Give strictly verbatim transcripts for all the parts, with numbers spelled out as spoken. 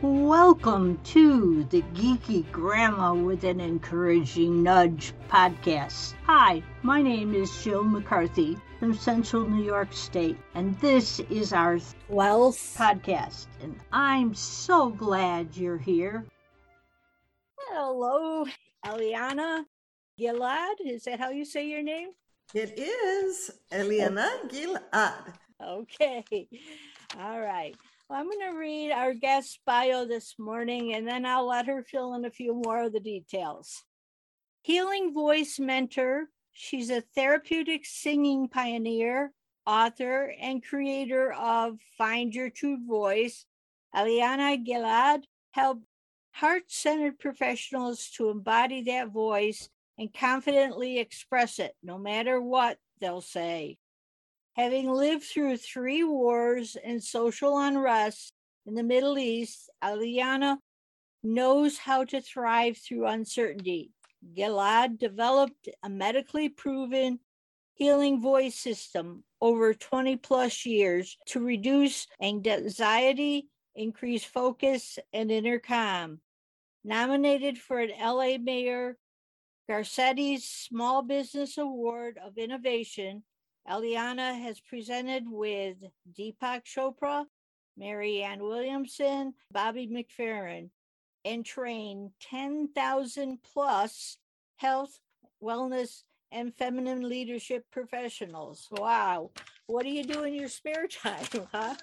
Welcome to the Geeky Grandma with an Encouraging Nudge podcast. Hi, my name is Jill McCarthy from Central New York State, and this is our twelfth podcast, and I'm so glad you're here. Hello, Eliana Gilad. Is that how you say your name? It is Eliana Gilad. Okay. All right. Well, I'm going to read our guest bio this morning, and then I'll let her fill in a few more of the details. Healing voice mentor. She's a therapeutic singing pioneer, author, and creator of Find Your True Voice. Eliana Gilad helped heart-centered professionals to embody that voice and confidently express it, no matter what they'll say. Having lived through three wars and social unrest in the Middle East, Eliana knows how to thrive through uncertainty. Gilad developed a medically proven healing voice system over twenty plus years to reduce anxiety, increase focus, and inner calm. Nominated for an L A Mayor Garcetti's Small Business Award of Innovation, Eliana has presented with Deepak Chopra, Marianne Williamson, Bobby McFerrin, and trained ten thousand plus health, wellness, and feminine leadership professionals. Wow. What do you do in your spare time, huh?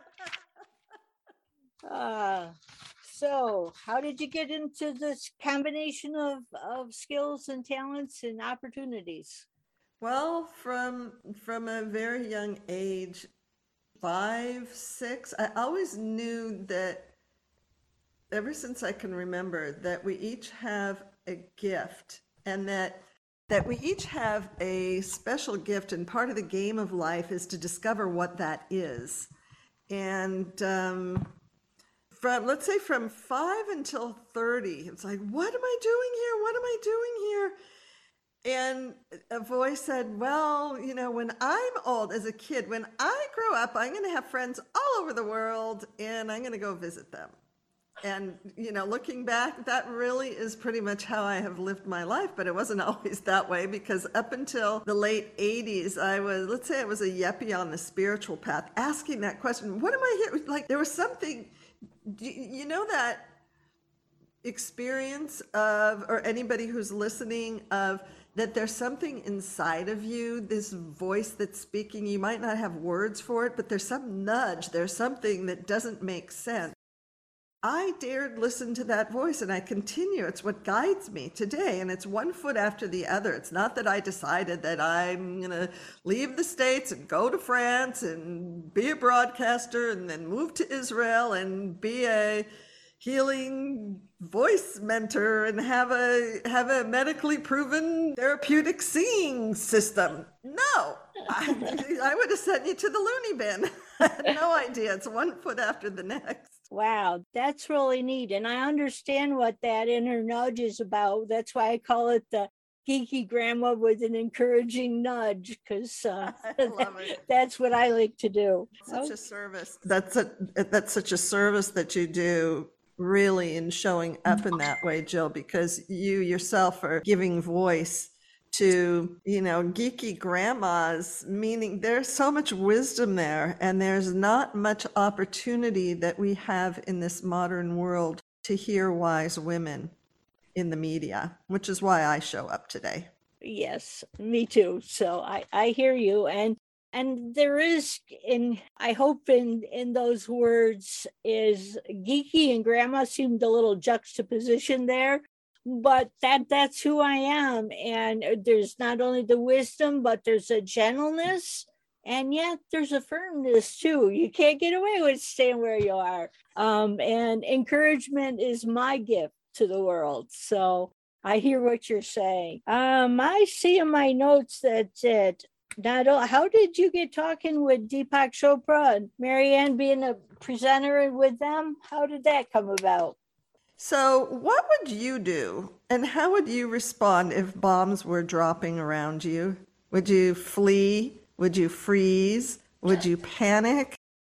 uh, so how did you get into this combination of, of skills and talents and opportunities? Well, from from a very young age, five, six, I always knew that, ever since I can remember, that we each have a gift, and that that we each have a special gift, and part of the game of life is to discover what that is. And um, from, let's say from five until thirty, it's like, what am I doing here? What am I doing here? And a voice said, well, you know, when I'm old, as a kid, when I grow up, I'm going to have friends all over the world, and I'm going to go visit them. And, you know, looking back, that really is pretty much how I have lived my life. But it wasn't always that way, because up until the late eighties, I was, let's say I was a yuppie on the spiritual path, asking that question, what am I here? Like, there was something, you know, that experience of, or anybody who's listening, of that there's something inside of you, this voice that's speaking. You might not have words for it, but there's some nudge, there's something that doesn't make sense. I dared listen to that voice, and I continue. It's what guides me today, and it's one foot after the other. It's not that I decided that I'm going to leave the States and go to France and be a broadcaster and then move to Israel and be a healing voice mentor and have a have a medically proven therapeutic singing system. No, I, I would have sent you to the loony bin. I had no idea. It's one foot after the next. Wow, that's really neat. And I understand what that inner nudge is about. That's why I call it the Geeky Grandma with an Encouraging Nudge, because uh, that, that's what I like to do. Such okay. a service. That's a that's such a service that you do, really, in showing up in that way, Jill, because you yourself are giving voice to, you know, geeky grandmas, meaning there's so much wisdom there, and there's not much opportunity that we have in this modern world to hear wise women in the media, which is why I show up today. Yes, me too. So I, I hear you. And And there is, in I hope in, in those words, is geeky and grandma seemed a little juxtaposition there, but that that's who I am. And there's not only the wisdom, but there's a gentleness, and yet there's a firmness too. You can't get away with staying where you are. Um, and encouragement is my gift to the world. So I hear what you're saying. Um, I see in my notes that it. Not only, how did you get talking with Deepak Chopra and Marianne being a presenter with them? How did that come about? So what would you do, and how would you respond if bombs were dropping around you? Would you flee? Would you freeze? Would you panic?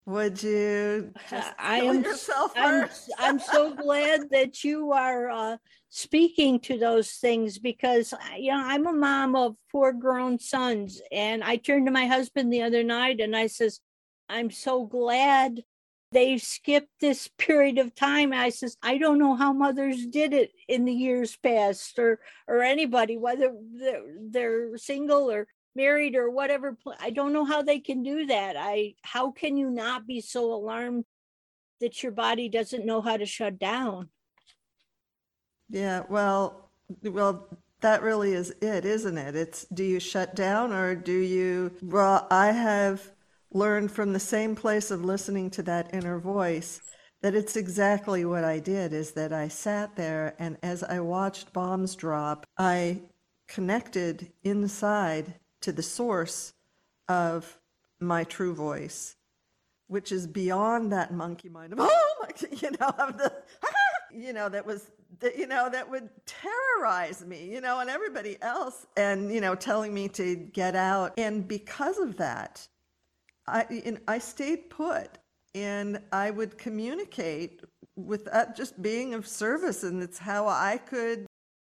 Would you just I kill am yourself I'm first? I'm so glad that you are uh, speaking to those things because you know I'm a mom of four grown sons, and I turned to my husband the other night and I says, I'm so glad they skipped this period of time. I says, I don't know how mothers did it in the years past, or or anybody, whether they're, they're single or married or whatever. I don't know how they can do that. I how can you not be so alarmed that your body doesn't know how to shut down? Yeah, well, well, that really is it, isn't it? It's, do you shut down or do you, well, I have learned from the same place of listening to that inner voice that it's exactly what I did, is that I sat there and as I watched bombs drop, I connected inside to the source of my true voice, which is beyond that monkey mind of, oh my, you know, of the, you know, that was, that, you know, that would terrorize me, you know, and everybody else, and, you know, telling me to get out. And because of that, I, and I stayed put, and I would communicate with that, just being of service, and it's how I could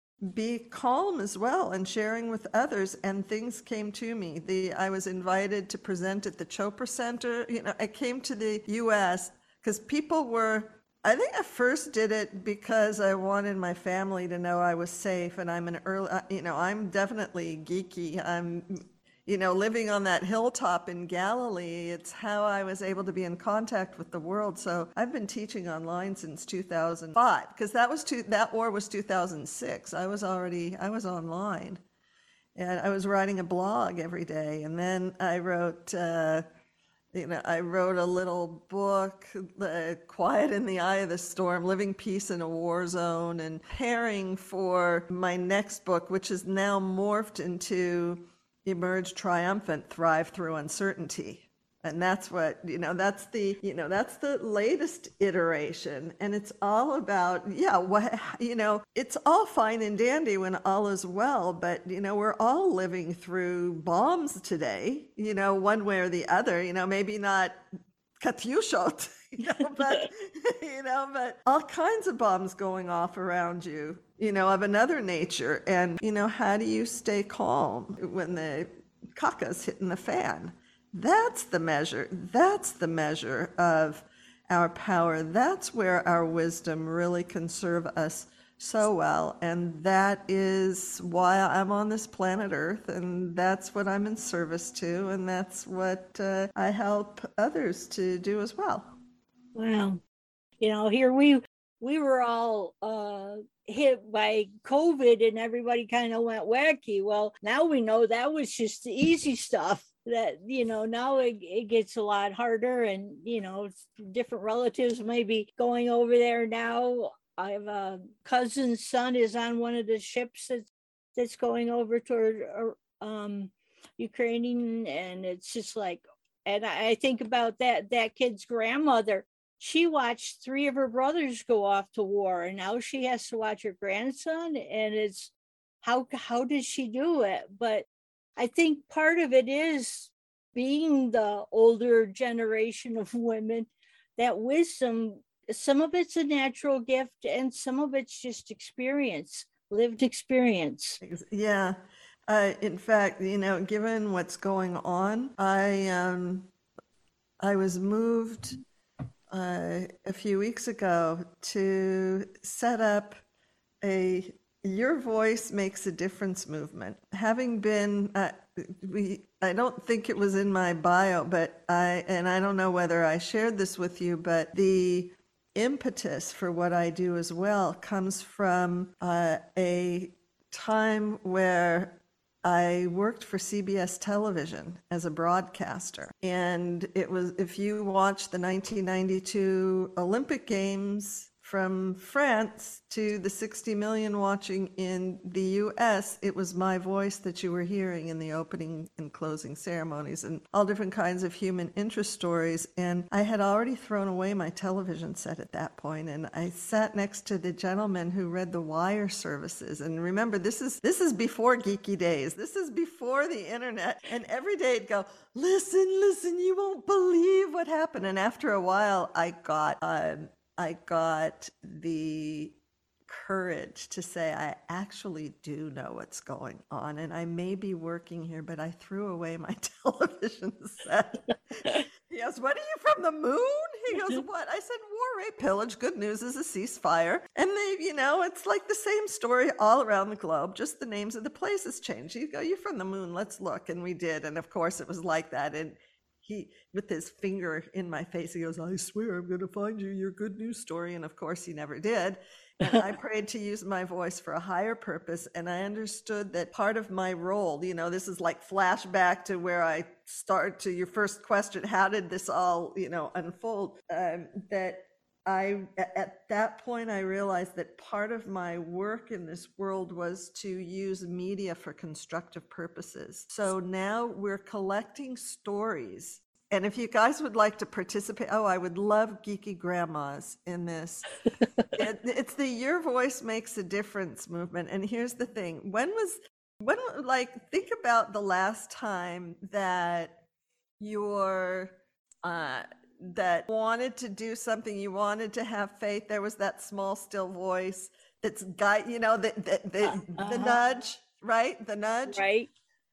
be calm as well and sharing with others, and things came to me. The I was invited to present at the Chopra Center. You know, I came to the U S because people were, I think I first did it because I wanted my family to know I was safe, and I'm an early, you know, I'm definitely geeky. I'm, you know, living on that hilltop in Galilee, it's how I was able to be in contact with the world. So I've been teaching online since two thousand five, because that was two, that war was two thousand six. I was already, I was online, and I was writing a blog every day. And then I wrote, uh, you know, I wrote a little book, uh, Quiet in the Eye of the Storm, Living Peace in a War Zone, and preparing for my next book, which is now morphed into Emerge Triumphant, Thrive Through Uncertainty. And that's what, you know, that's the, you know, that's the latest iteration. And it's all about, yeah, what, you know, it's all fine and dandy when all is well, but, you know, we're all living through bombs today, you know, one way or the other, you know, maybe not Katyushot, you know, but, you know, but all kinds of bombs going off around you, you know, of another nature. And, you know, how do you stay calm when the caca's hitting the fan? That's the measure. That's the measure of our power. That's where our wisdom really can serve us so well. And that is why I'm on this planet Earth. And that's what I'm in service to. And that's what uh, I help others to do as well. Wow. You know, here we we were all uh, hit by COVID and everybody kind of went wacky. Well, now we know that was just the easy stuff. That, you know, now it, it gets a lot harder, and, you know, different relatives may be going over there now. I have a cousin's son is on one of the ships that's, that's going over toward um, Ukraine, and it's just like, and I think about that, that kid's grandmother. She watched three of her brothers go off to war, and now she has to watch her grandson, and it's, how, how did she do it? But I think part of it is being the older generation of women, that wisdom, some of it's a natural gift and some of it's just experience, lived experience. Yeah. Uh, in fact, you know, given what's going on, I, um, I was moved uh, a few weeks ago to set up a Your Voice Makes a Difference movement. Having been, uh, we, I don't think it was in my bio, but I, and I don't know whether I shared this with you, but the impetus for what I do as well comes from uh, a time where I worked for C B S television as a broadcaster. And it was, if you watch the nineteen ninety-two Olympic Games from France to the sixty million watching in the U S, it was my voice that you were hearing in the opening and closing ceremonies and all different kinds of human interest stories. And I had already thrown away my television set at that point, and I sat next to the gentleman who read the wire services. And remember, this is this is before geeky days. This is before the internet. And every day it'd go, listen, listen, you won't believe what happened. And after a while, I got, um, I got the courage to say, I actually do know what's going on. And I may be working here, but I threw away my television set. He goes, what are you, from the moon? He goes, what? I said, war, rape, pillage. Good news is a ceasefire. And they, you know, it's like the same story all around the globe. Just the names of the places change. You go, you're from the moon. Let's look. And we did. And of course it was like that. And he, with his finger in my face, he goes, I swear I'm going to find you your good news story. And of course he never did. And I prayed to use my voice for a higher purpose. And I understood that part of my role, you know, this is like flashback to where I start to your first question. How did this all, you know, unfold? Um, that I, at that point, I realized that part of my work in this world was to use media for constructive purposes. So now we're collecting stories. And if you guys would like to participate, oh, I would love geeky grandmas in this. it, it's the Your Voice Makes a Difference movement. And here's the thing. When was, when, like, think about the last time that you're, uh, that wanted to do something, you wanted to have faith. There was that small, still voice that's guide, you know, the, the, the, uh-huh. the nudge, right? The nudge. Right.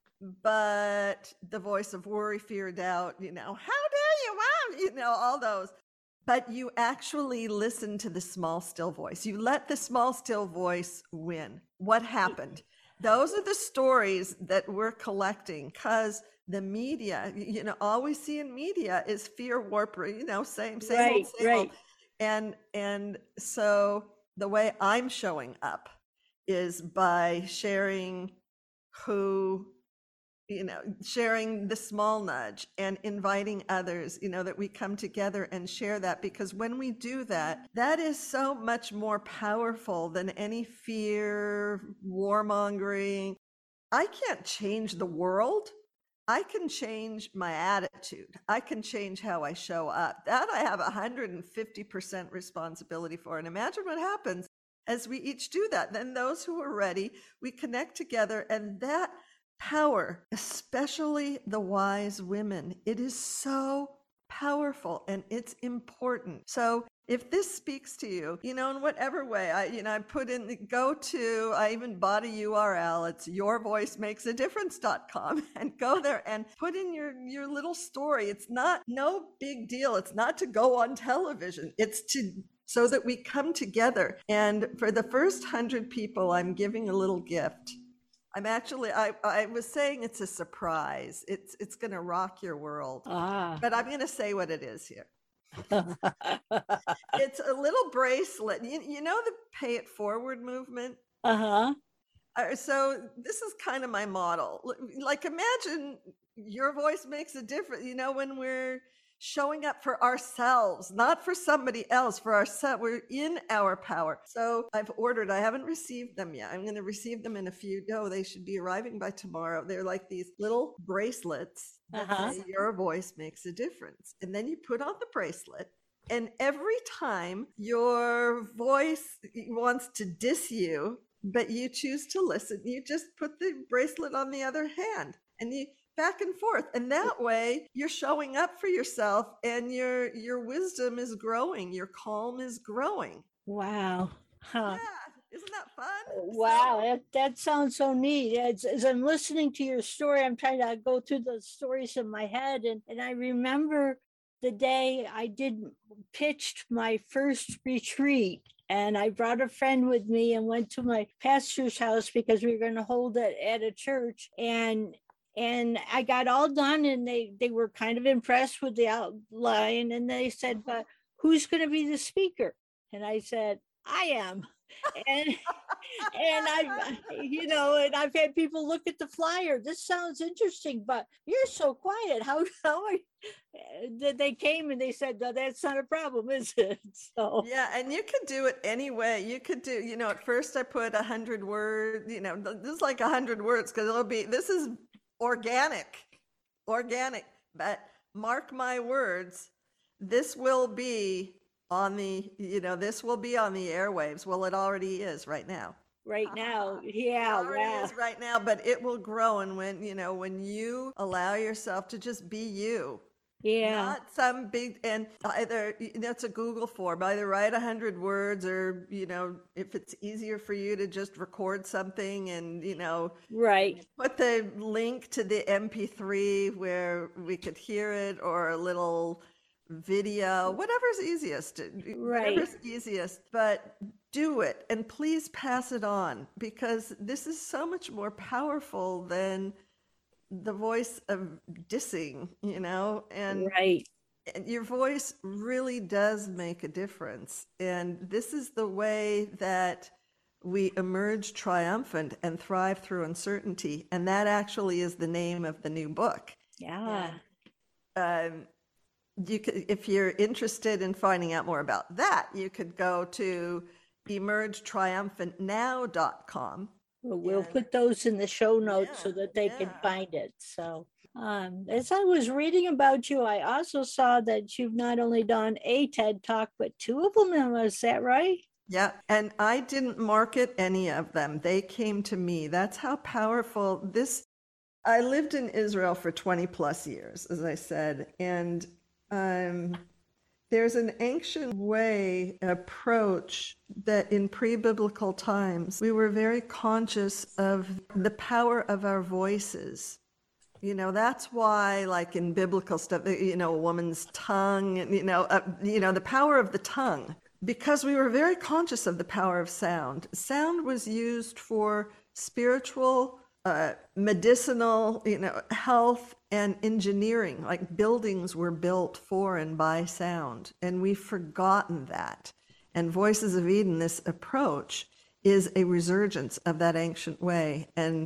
But the voice of worry, fear, doubt, you know, how dare you, wow, you know, all those. But you actually listen to the small, still voice. You let the small, still voice win. What happened? Those are the stories that we're collecting, because the media, you know, all we see in media is fear, warper, you know, same, same right, old, same right. old. And, and so the way I'm showing up is by sharing who, you know, sharing the small nudge and inviting others, you know, that we come together and share that, because when we do that, that is so much more powerful than any fear, warmongering. I can't change the world. I can change my attitude. I can change how I show up. That I have one hundred fifty percent responsibility for. And imagine what happens as we each do that. Then those who are ready, we connect together, and that power, especially the wise women, it is so powerful and it's important. So if this speaks to you, you know, in whatever way, I, you know, I put in the go to, I even bought a U R L. It's your voice makes a difference dot com, and go there and put in your, your little story. It's not, no big deal. It's not to go on television. It's to, so that we come together. And for the first hundred people, I'm giving a little gift. I'm actually, I, I was saying it's a surprise. It's it's going to rock your world. Ah. But I'm going to say what it is here. It's a little bracelet. You, you know the Pay It Forward movement? Uh-huh. Uh, so this is kind of my model. Like, imagine your voice makes a difference. You know, when we're showing up for ourselves, not for somebody else, for ourselves. We're in our power. So I've ordered, I haven't received them yet. I'm going to receive them in a few. No, they should be arriving by tomorrow. They're like these little bracelets that Uh-huh. say your voice makes a difference. And then you put on the bracelet, and every time your voice wants to diss you, but you choose to listen, you just put the bracelet on the other hand, and you back and forth. And that way you're showing up for yourself, and your your wisdom is growing, your calm is growing. Wow. Huh. Yeah, isn't that fun? Wow, So, that, that sounds so neat. As, as I'm listening to your story, I'm trying to go through the stories in my head. And, and I remember the day I did pitched my first retreat. And I brought a friend with me and went to my pastor's house because we were going to hold it at a church. And And I got all done, and they, they were kind of impressed with the outline. And they said, but who's going to be the speaker? And I said, I am. And, and I, you know, and I've had people look at the flyer. This sounds interesting, but you're so quiet. How, how are you? They came and they said, no, that's not a problem, is it? So yeah, and you could do it any way. You could do, you know, at first I put a hundred words, you know, this is like a hundred words, because it'll be, this is organic, organic, but mark my words, this will be on the, you know, this will be on the airwaves. Well, it already is right now. right now, yeah, It already wow. is right now, but it will grow. And when, you know, when you allow yourself to just be you, Yeah. Not some big, and either that's a Google form, either write a hundred words or, you know, if it's easier for you to just record something and, you know, Right. put the link to the M P three where we could hear it, or a little video, whatever's easiest, Right. whatever's easiest, but do it, and please pass it on, because this is so much more powerful than the voice of dissing, you know, and, Right. and your voice really does make a difference. And this is the way that we emerge triumphant and thrive through uncertainty. And that actually is the name of the new book. Yeah. And, um, you could, if you're interested in finding out more about that, you could go to emerge triumphant now dot com. Well, we'll And- put those in the show notes so Yeah, that they can yeah. find it. So, um, as I was reading about you, I also saw that you've not only done a TED Talk, but two of them. Is that right? Yeah, and I didn't market any of them. They came to me. That's how powerful this. I lived in Israel for twenty plus years, as I said, and um, there's an ancient way approach that in pre-biblical times we were very conscious of the power of our voices. You know, that's why, like in biblical stuff, you know, a woman's tongue, and you know, uh, you know, the power of the tongue. Because we were very conscious of the power of sound. Sound was used for spiritual, uh, medicinal, you know, health and engineering. Like buildings were built for and by sound, and we've forgotten that. And Voices of Eden, this approach, is a resurgence of that ancient way. And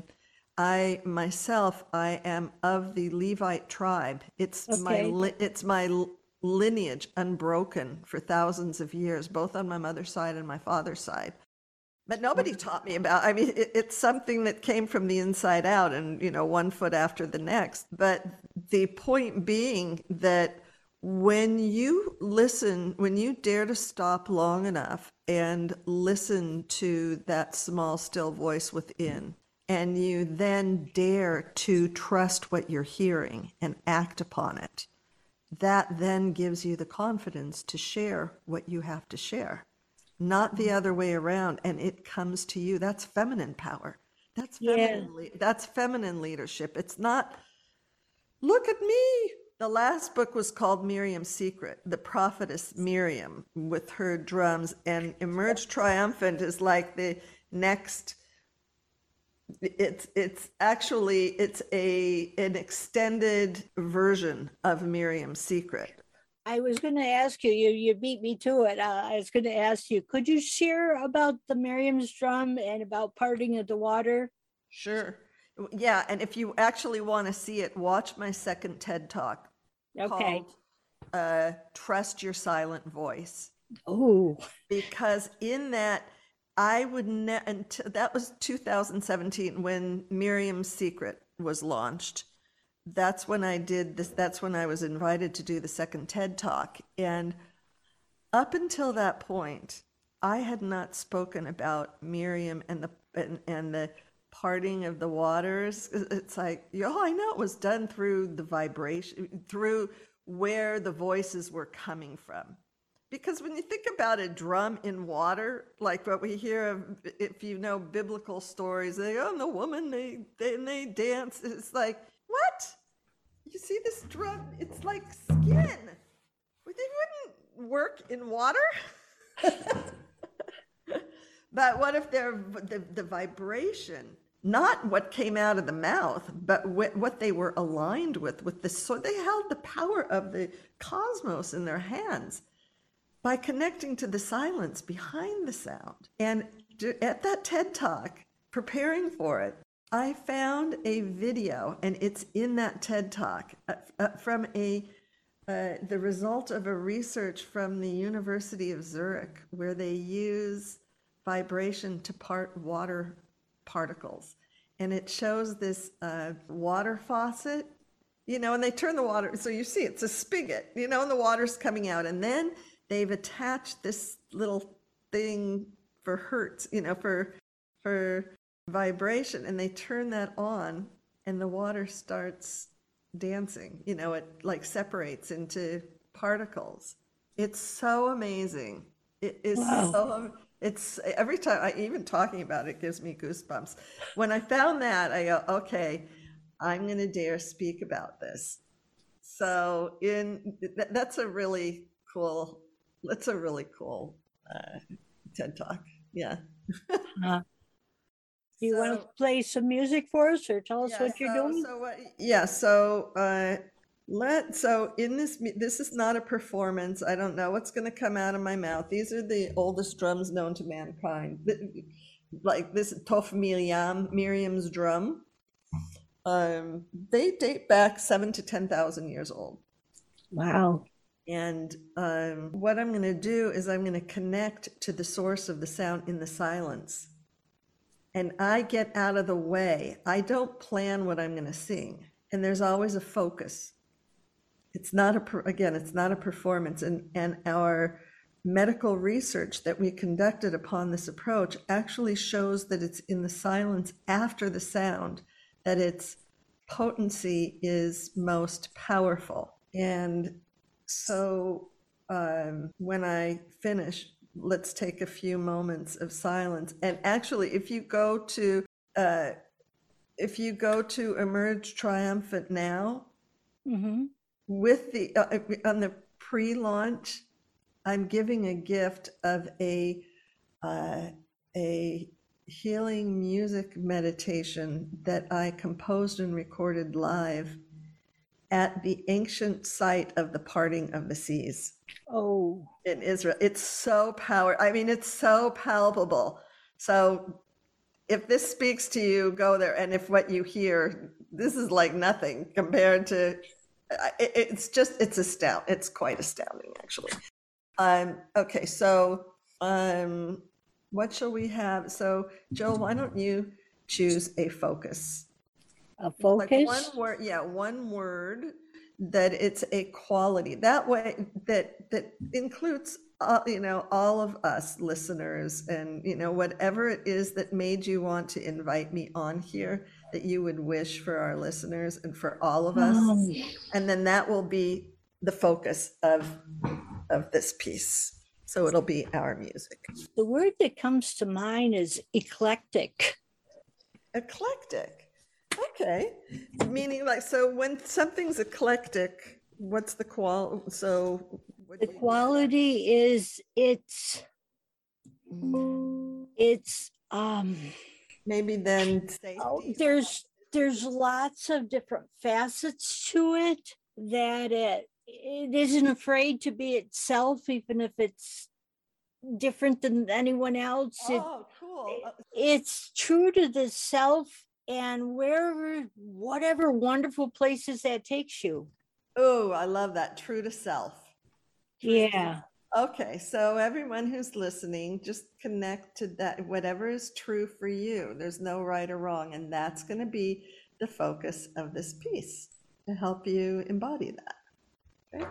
I myself, I am of the Levite tribe. It's my Okay. li- it's my l- lineage unbroken for thousands of years, both on my mother's side and my father's side. But nobody taught me about, I mean, it, it's something that came from the inside out, and, you know, one foot after the next. But the point being that when you listen, when you dare to stop long enough and listen to that small, still voice within, and you then dare to trust what you're hearing and act upon it, that then gives you the confidence to share what you have to share, not the other way around. And it comes to you. That's feminine power. That's Yeah. feminine. le- That's feminine leadership. It's not, look at me. The last book was called Miriam's Secret, the prophetess Miriam with her drums, and Emerge Triumphant is like the next. It's it's actually it's a an extended version of Miriam's Secret. I was going to ask you, you, you beat me to it. Uh, I was going to ask you, could you share about the Miriam's drum and about parting of the water? Sure. Yeah, and if you actually want to see it, watch my second TED Talk Okay. called uh, Trust Your Silent Voice. Oh, Because in that, I would ne- until that was two thousand seventeen when Miriam's Secret was launched. That's when I did this. That's when I was invited to do the second TED Talk. And up until that point, I had not spoken about Miriam and the and, and the parting of the waters. It's like, oh, I know it was done through the vibration, through where the voices were coming from. Because when you think about a drum in water, like what we hear of, if you know biblical stories, they go, oh, the woman, they, they, and they dance. It's like, what? You see this drum? It's like skin. Well, they wouldn't work in water. But what if they're the, the vibration, not what came out of the mouth, but what, what they were aligned with, with the, so they held the power of the cosmos in their hands by connecting to the silence behind the sound. And at that TED Talk, preparing for it, I found a video, and it's in that TED Talk, uh, uh, from a uh, the result of a research from the University of Zurich, where they use vibration to part water particles. And it shows this uh, water faucet, you know, and they turn the water, so you see it's a spigot, you know, and the water's coming out. And then they've attached this little thing for hertz, you know, for for vibration, and they turn that on, and the water starts dancing. You know, it like separates into particles. It's so amazing. It is Wow. so, it's every time I even talking about it gives me goosebumps. When I found that, I go, okay, I'm going to dare speak about this. So in th- that's a really cool, that's a really cool uh, TED Talk. Yeah. Uh, do you want to So play some music for us or tell us yeah, what you're so doing? so what yeah, so uh let so in this mu- this is not a performance. I don't know what's going to come out of my mouth. These are the oldest drums known to mankind. Th- Like this Toph Miriam, Miriam's drum. Um, they date back seven to ten thousand years old. Wow. And um, what I'm going to do is I'm going to connect to the source of the sound in the silence. And I get out of the way. I don't plan what I'm going to sing. And there's always a focus. It's not a, per- again, it's not a performance. And, and our medical research that we conducted upon this approach actually shows that it's in the silence after the sound that its potency is most powerful. And so um, when I finish, let's take a few moments of silence. And actually, if you go to uh, if you go to Emerge Triumphant now, Mm-hmm. with the uh, on the pre-launch, I'm giving a gift of a uh, a healing music meditation that I composed and recorded live at the ancient site of the parting of the seas Oh, in Israel. It's so power. I mean, it's so palpable. So if this speaks to you, go there. And if what you hear, this is like nothing compared to, I- it, it's just, it's astounding. It's quite astounding, actually. Um, okay, so um, what shall we have? So, Joel, why don't you choose a focus? a Like one focus? word, yeah, one word that it's a quality. That way, that that includes, uh, you know, all of us listeners, and you know, whatever it is that made you want to invite me on here, that you would wish for our listeners and for all of us, Um, and then that will be the focus of of this piece. So it'll be our music. the word that comes to mind is eclectic. Eclectic. Okay. Meaning like, so when something's eclectic, what's the qual, so what The do you mean by that? quality is it's it's um Maybe then oh, safety. there's there's lots of different facets to it that it it isn't afraid to be itself, even if it's different than anyone else. It, Oh, cool. Uh, it's true to the self and wherever whatever wonderful places that takes you. Oh, I love that. True to self. True to Yeah. Okay, so everyone who's listening, just connect to that, whatever is true for you. There's no right or wrong, and that's going to be the focus of this piece to help you embody that. Okay?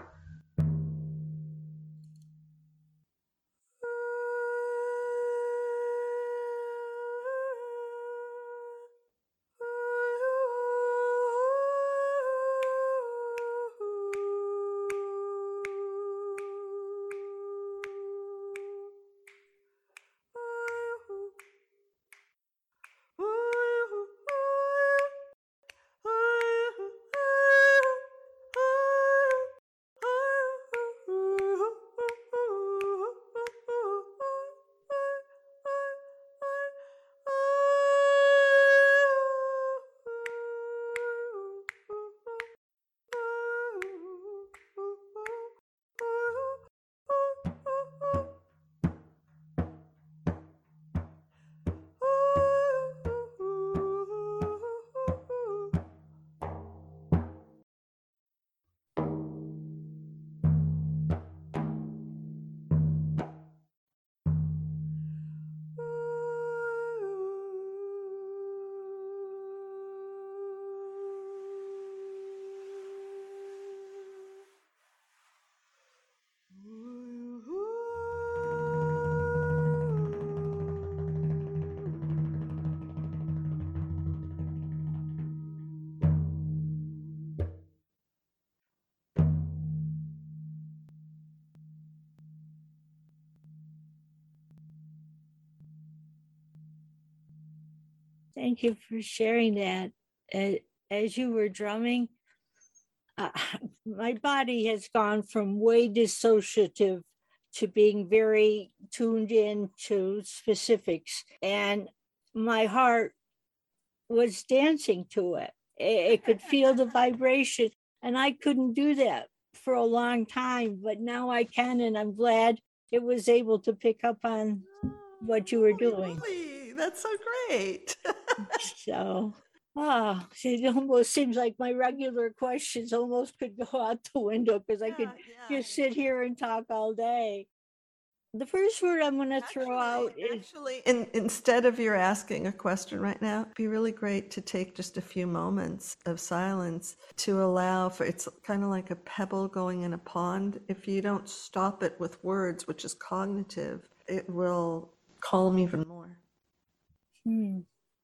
Thank you for sharing that. Uh, as you were drumming, uh, my body has gone from way dissociative to being very tuned in to specifics. And my heart was dancing to it. It, it could feel the vibration. And I couldn't do that for a long time, but now I can. And I'm glad it was able to pick up on what you were doing. Holy, that's so great. So, ah, it almost seems like my regular questions almost could go out the window because I could Yeah, yeah. just sit here and talk all day. The first word I'm going to throw out is Actually, in, instead of you're asking a question right now, it'd be really great to take just a few moments of silence to allow for, it's kind of like a pebble going in a pond. If you don't stop it with words, which is cognitive, it will calm even more. hmm,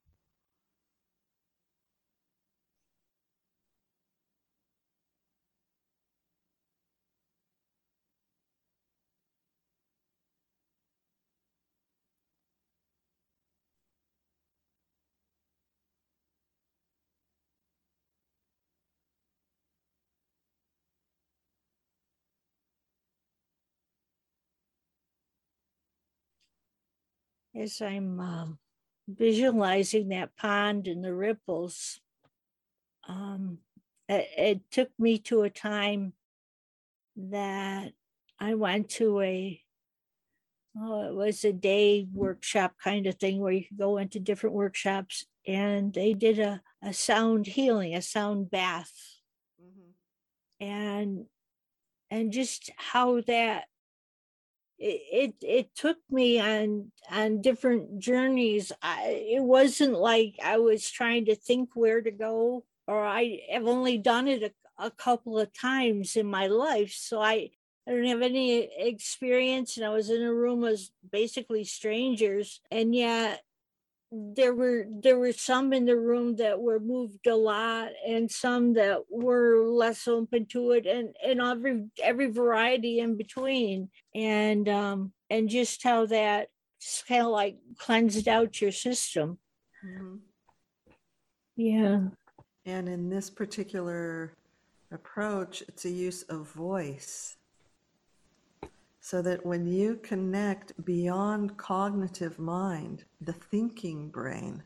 as I'm um, visualizing that pond and the ripples, um, it, it took me to a time that I went to a, oh, it was a day workshop kind of thing where you could go into different workshops, and they did a, a sound healing, a sound bath. Mm-hmm. And and just how that it, it it took me on on different journeys. I, it wasn't like I was trying to think where to go, or I have only done it a, a couple of times in my life, so I I don't have any experience, and I was in a room with basically strangers, and yet there were there were some in the room that were moved a lot, and some that were less open to it, and and every every variety in between, and um and just how that just kind of like cleansed out your system. Mm-hmm. Yeah. And in this particular approach, it's a use of voice. So that when you connect beyond cognitive mind, the thinking brain,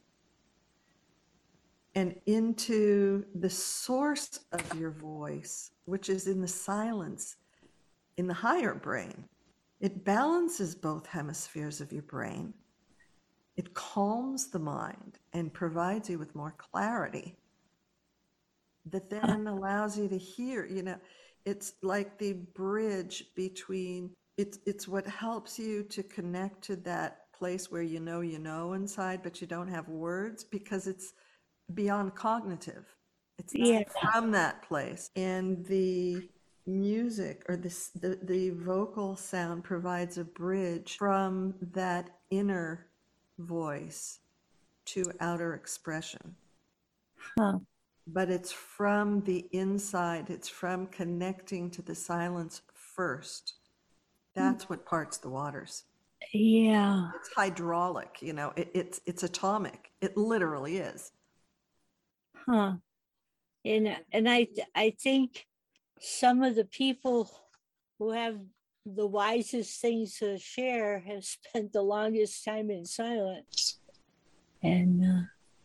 and into the source of your voice, which is in the silence, in the higher brain, it balances both hemispheres of your brain. It calms the mind and provides you with more clarity that then allows you to hear. You know, it's like the bridge between, it's it's what helps you to connect to that place where you know you know inside, but you don't have words because it's beyond cognitive. It's not Yeah. from that place. And the music or this the, the vocal sound provides a bridge from that inner voice to outer expression. Huh. But it's from the inside, it's from connecting to the silence first. That's what parts the waters. Yeah. It's hydraulic, you know, it, it's it's atomic. It literally is. Huh. And and I I think some of the people who have the wisest things to share have spent the longest time in silence. And uh,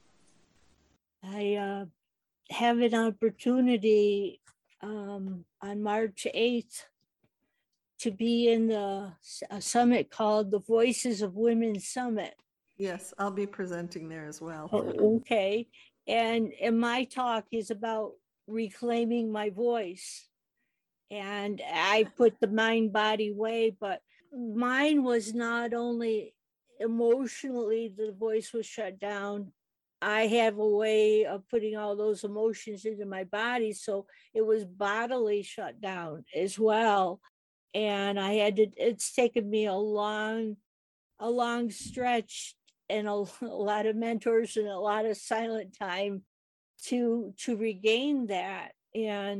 I uh, have an opportunity um, on March eighth to be in the a summit called the Voices of Women Summit. Yes, I'll be presenting there as well. Oh, okay. And, and my talk is about reclaiming my voice. And I put the mind body way, but mine was not only emotionally, the voice was shut down. I have a way of putting all those emotions into my body. So it was bodily shut down as well. And I had to, it's taken me a long, a long stretch and a, a lot of mentors and a lot of silent time to to regain that. And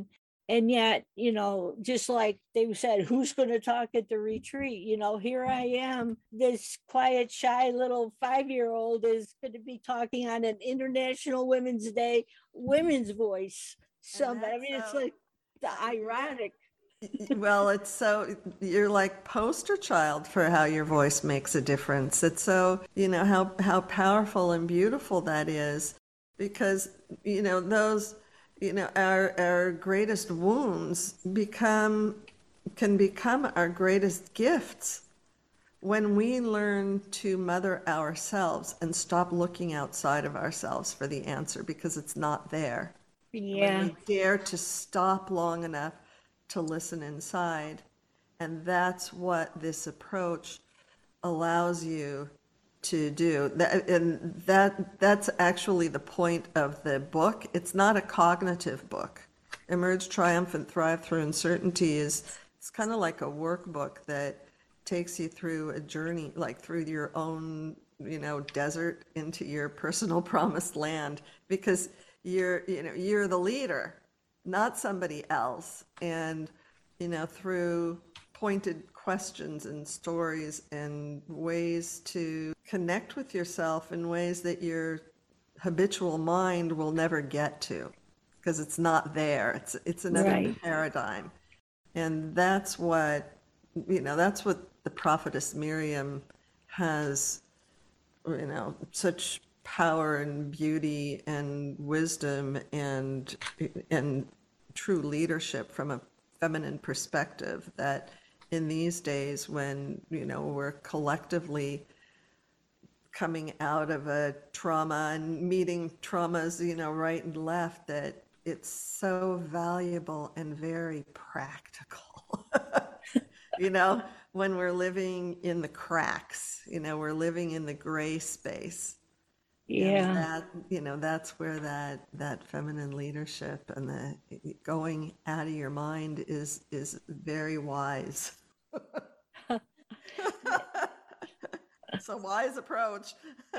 And yet, you know, just like they said, who's going to talk at the retreat? You know, here I am, this quiet, shy little five-year-old is going to be talking on an International Women's Day, women's voice. So, I mean, it's like the ironic. Well, it's so, you're like poster child for how your voice makes a difference. It's so, you know, how, how powerful and beautiful that is, because, you know, those, you know, our, our greatest wounds become, can become our greatest gifts when we learn to mother ourselves and stop looking outside of ourselves for the answer, because it's not there. Yeah. When we dare to stop long enough to listen inside. And that's what this approach allows you to do. That, and that that's actually the point of the book. It's not a cognitive book. Emerge, Triumphant, Thrive Through Uncertainty is, it's kind of like a workbook that takes you through a journey, like through your own, you know, desert into your personal promised land, because you're, you know, you're the leader, not somebody else. And, you know, through pointed questions and stories and ways to connect with yourself in ways that your habitual mind will never get to, because it's not there. It's, it's another right. paradigm. And that's what, you know, that's what the prophetess Miriam has, you know, such power and beauty and wisdom and, and true leadership from a feminine perspective, that in these days when, you know, we're collectively coming out of a trauma and meeting traumas, you know, right and left, that it's so valuable and very practical. You know, when we're living in the cracks, you know, we're living in the gray space. Yeah. And that, you know, that's where that, that feminine leadership and the going out of your mind is, is very wise. It's a wise approach.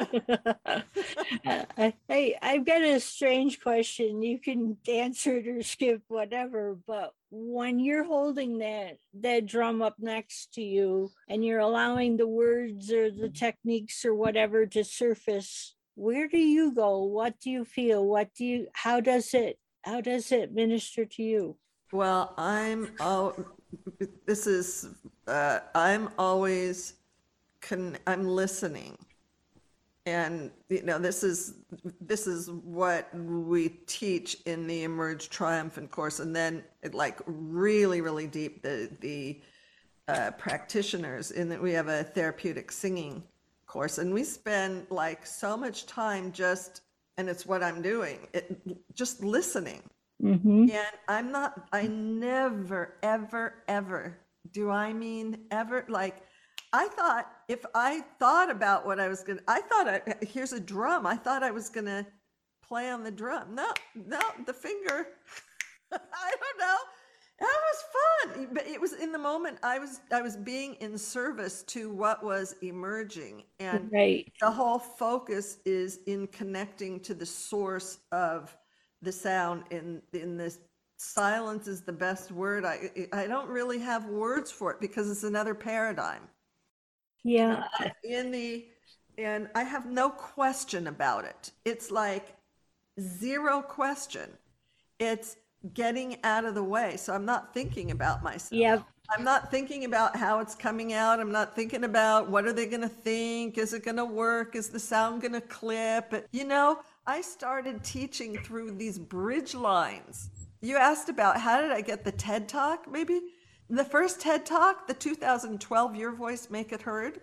Hey, I've got a strange question. You can answer it or skip whatever, but when you're holding that that drum up next to you and you're allowing the words or the techniques or whatever to surface, where do you go? What do you feel? What do you, how does it, how does it minister to you? Well, I'm, oh, this is, uh, I'm always, con- I'm listening. And, you know, this is, this is what we teach in the Emerge Triumphant course. And then it like really, really deep, the, the uh, practitioners in that we have a therapeutic singing course, and we spend like so much time just, and it's what I'm doing, it, just listening. Mm-hmm. And I'm not, I never, ever, ever, do I mean ever, like, I thought if I thought about what I was going to, I thought, I, here's a drum, I thought I was going to play on the drum. No, no, the finger, I don't know. That was fun, but it was in the moment I was I was being in service to what was emerging, and right. The whole focus is in connecting to the source of the sound. In in this silence is the best word. I I don't really have words for it because it's another paradigm. Yeah. In the and I have no question about it. It's like zero question. It's getting out of the way. So I'm not thinking about myself. Yep. I'm not thinking about how it's coming out. I'm not thinking about what are they going to think? Is it going to work? Is the sound going to clip? You know, I started teaching through these bridge lines. You asked about how did I get the TED Talk? Maybe the first TED Talk, the two thousand twelve Your Voice Make It Heard,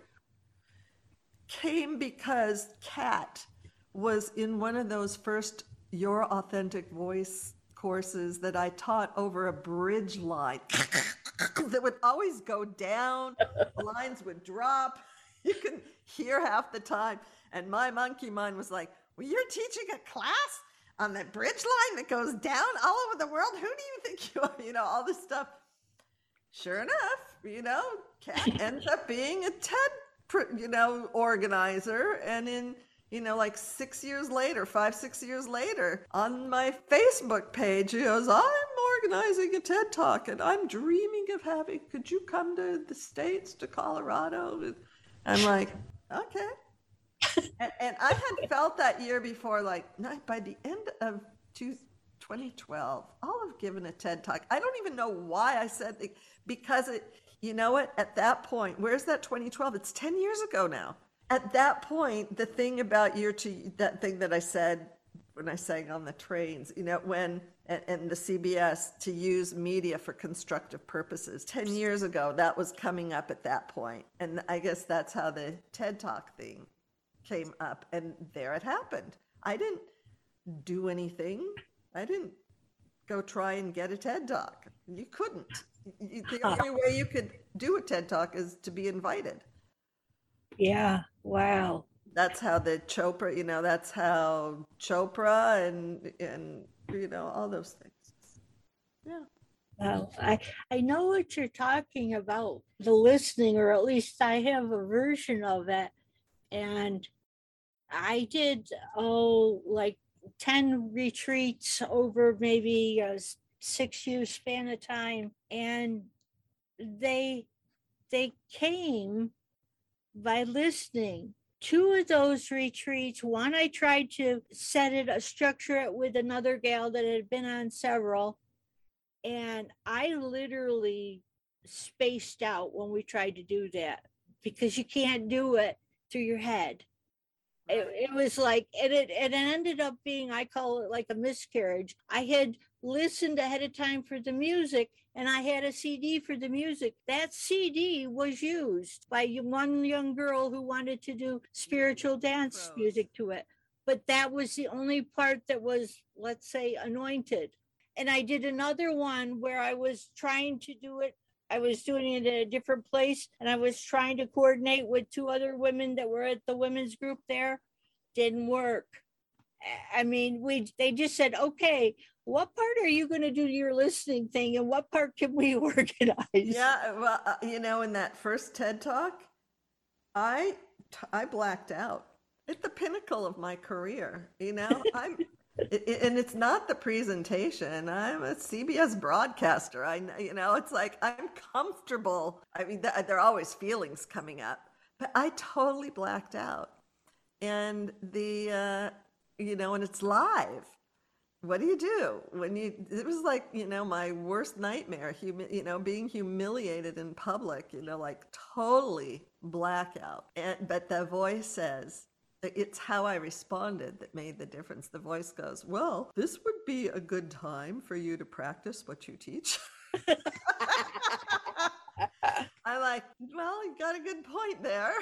came because Kat was in one of those first Your Authentic Voice courses that I taught over a bridge line that would always go down, the lines would drop, you can hear half the time. And my monkey mind was like, well, you're teaching a class on that bridge line that goes down all over the world? Who do you think you are? You know, all this stuff. Sure enough, you know, Kat ends up being a TED, you know, organizer. And in you know, like six years later, five, six years later, on my Facebook page, he goes, I'm organizing a TED Talk and I'm dreaming of having, could you come to the States, to Colorado? And I'm like, okay. And, and I had felt that year before, like, no, by the end of twenty twelve, I'll have given a TED Talk. I don't even know why I said it, because it, you know what, at that point, where's that twenty twelve? It's ten years ago now. At that point, the thing about year two, that thing that I said when I sang on the trains, you know, when, and, and the C B S, to use media for constructive purposes. ten years ago, that was coming up at that point. And I guess that's how the TED Talk thing came up. And there it happened. I didn't do anything. I didn't go try and get a TED Talk. You couldn't. The only way you could do a TED Talk is to be invited. Yeah. Wow. That's how the Chopra, you know, that's how Chopra and, and, you know, all those things. Yeah. Well, I, I know what you're talking about, the listening, or at least I have a version of it. And I did, oh, like ten retreats over maybe a six year span of time. And they, they came by listening. Two of those retreats, one I tried to set it, uh, structure it with another gal that had been on several. And I literally spaced out when we tried to do that, because you can't do it through your head. It, it was like, and it, it ended up being, I call it like a miscarriage. I had listened ahead of time for the music, and I had a C D for the music. That C D was used by one young girl who wanted to do spiritual dance music to it. But that was the only part that was, let's say, anointed. And I did another one where I was trying to do it. I was doing it in a different place, and I was trying to coordinate with two other women that were at the women's group there. Didn't work. I mean, we they just said, okay, what part are you going to do your listening thing, and what part can we organize? Yeah, well, uh, you know, in that first TED Talk, I I blacked out at the pinnacle of my career. You know, I'm, it, and it's not the presentation. I'm a C B S broadcaster. I, you know, it's like I'm comfortable. I mean, th- there are always feelings coming up, but I totally blacked out. And the, uh, you know, and it's live. What do you do when you, it was like, you know, my worst nightmare, humi- you know, being humiliated in public, you know, like totally blackout. And, but the voice says, it's how I responded that made the difference. The voice goes, well, this would be a good time for you to practice what you teach. I'm like, well, you got a good point there.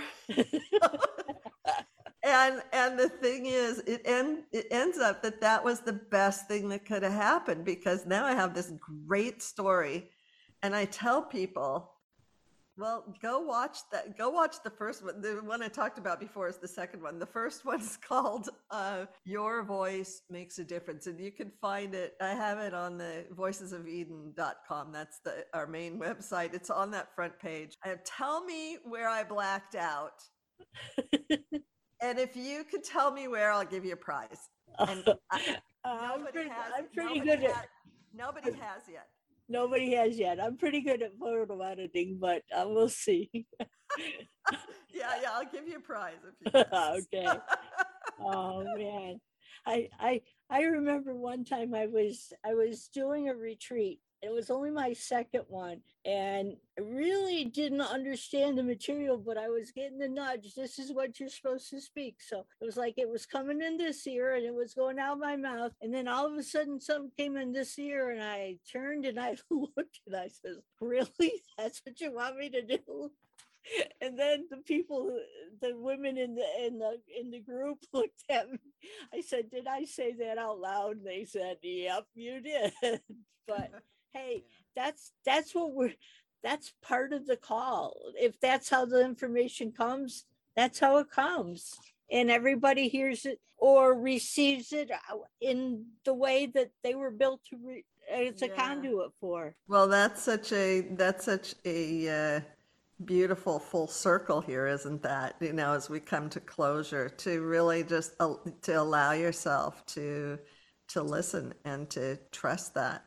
And and the thing is, it end it ends up that that was the best thing that could have happened, because now I have this great story, and I tell people, well, go watch that. Go watch the first one. The one I talked about before is the second one. The first one's called uh, "Your Voice Makes a Difference," and you can find it. I have it on the voices of eden dot com. That's the our main website. It's on that front page. Uh, tell me where I blacked out. And if you could tell me where, I'll give you a prize. And I, I'm nobody pretty, has. I'm pretty nobody good has, at. Nobody has yet. Nobody has yet. I'm pretty good at photo editing, but uh, we'll see. yeah, yeah, I'll give you a prize if you guess. Okay. Oh man, I I I remember one time I was I was doing a retreat. It was only my second one, and I really didn't understand the material, but I was getting the nudge. This is what you're supposed to speak. So it was like it was coming in this ear and it was going out my mouth. And then all of a sudden something came in this ear, and I turned and I looked and I said, really? That's what you want me to do? And then the people, the women in the in the in the group looked at me. I said, did I say that out loud? And they said, yep, you did. But hey, that's that's what we're that's part of the call. If that's how the information comes, that's how it comes. And everybody hears it or receives it in the way that they were built to re- it's a yeah. conduit for. Well, that's such a that's such a uh, beautiful full circle here, isn't that? You know, as we come to closure, to really just uh, to allow yourself to to listen and to trust that.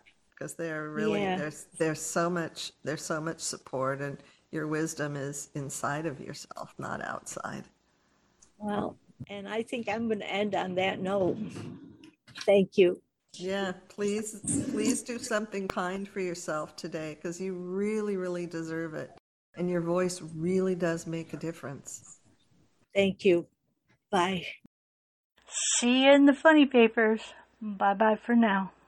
because they're really Yeah. there's there's so much there's so much support, and your wisdom is inside of yourself, not outside. Well, and I think I'm going to end on that note. Thank you. Yeah, please please do something kind for yourself today, because you really really deserve it, and your voice really does make a difference. Thank you. Bye. See you in the funny papers. Bye bye for now.